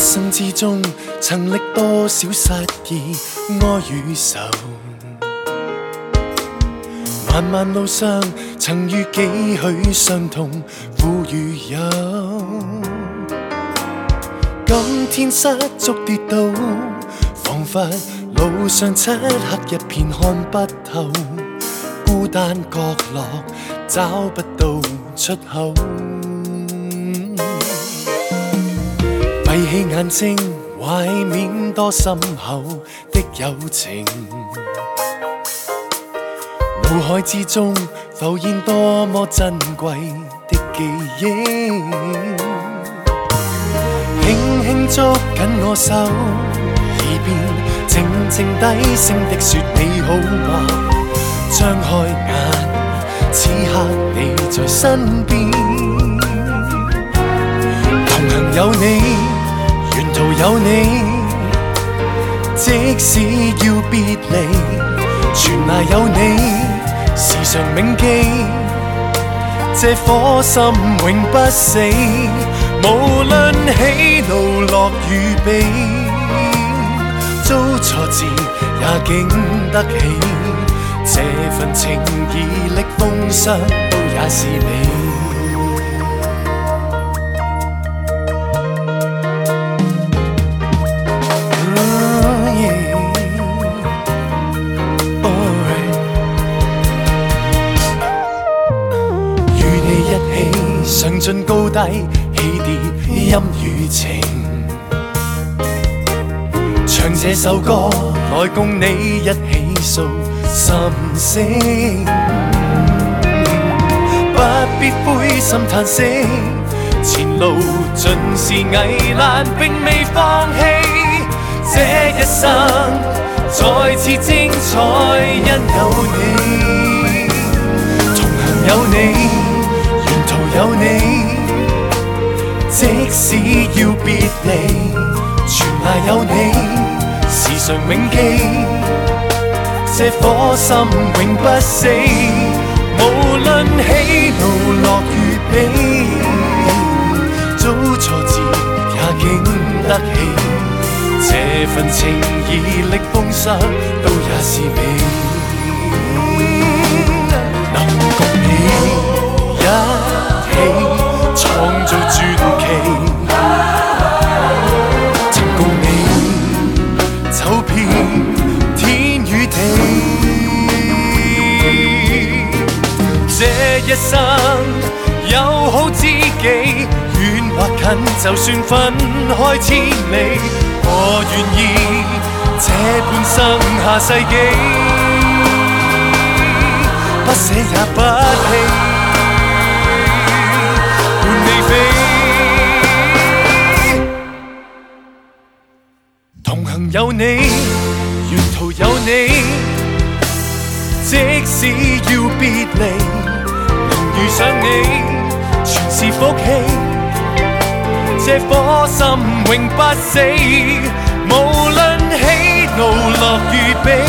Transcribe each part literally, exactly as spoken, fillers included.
生之中，曾歷多少失意、哀與愁。漫漫路上，曾遇幾許傷痛、苦與憂。今天失足跌倒，彷彿路上漆黑一片看不透，孤單角落找不到出口。閉起眼睛，懷緬多深厚的友情。腦海之中浮現多麼珍貴的記憶。輕輕捉緊我手，耳邊靜靜低聲的說你好嗎？張開眼，此刻你在身邊，同行有你，沿途有你，即使要別離，全賴有你，時常銘記，這顆心永不死。無論喜怒樂與悲，遭挫折也經得起，這份情義歷風霜都也是你。上進高低，起跌陰與晴，唱這首歌來共你一起訴心聲。不必灰心嘆息，前路盡是危難並未放棄，這一生再次精彩因有你，同行有你，有你，即使要別離，全賴有你，時常銘記，這顆心永不死。無論喜怒樂與悲，遭挫折也經得起，這份情義歷風霜都也是美。能共你一創造傳奇，曾共你走遍天與地，這一生有好知己，遠或近，就算分開千里，我願意這半生下世紀，不捨也不棄。同行有你，沿途有你，即使要別離，能遇上你，全是福氣。這顆心永不死，無論喜怒樂與悲，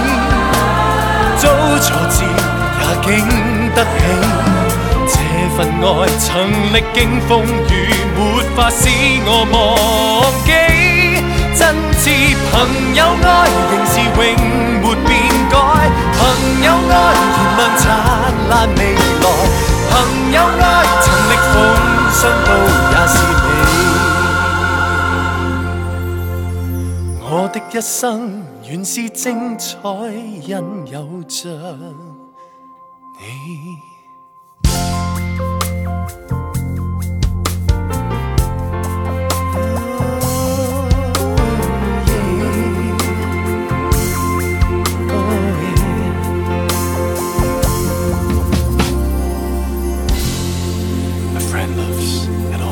遭挫折也經得起。這份愛曾歷經風雨，沒法使我忘記。真摯朋友愛，仍是永沒變改。朋友愛，燃亮燦爛未來。朋友愛，曾歷風霜都也是你。我的一生原是精彩，因有着你。 A friend loves and